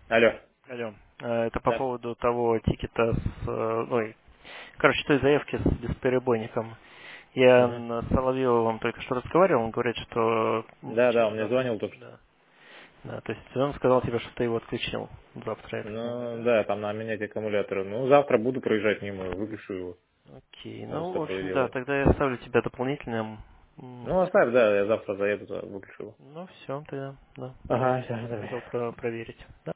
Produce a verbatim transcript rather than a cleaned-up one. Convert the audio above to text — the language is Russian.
Алло. Алло. Э, Это по Да. поводу того тикета с... э, Ой, короче, той заявки с бесперебойником. Я Мгм. н- с Соловьевым только что разговаривал, он говорит, что м, Да, да, он через мне завтра... звонил только что. Да. Да, то есть он сказал тебе, что ты его отключил завтра, я так понимаю, Ну, да? да, там надо менять аккумуляторы. Ну, завтра буду проезжать мимо, выключу его. Окей. Там Ну, в такое общем, да, дело. тогда я оставлю тебя дополнительным. М, Ну, оставь, да, я завтра заеду, туда, выключу его. Ну, все, тогда, да. Ага, Просто все, давай. хотел про- проверить. Да?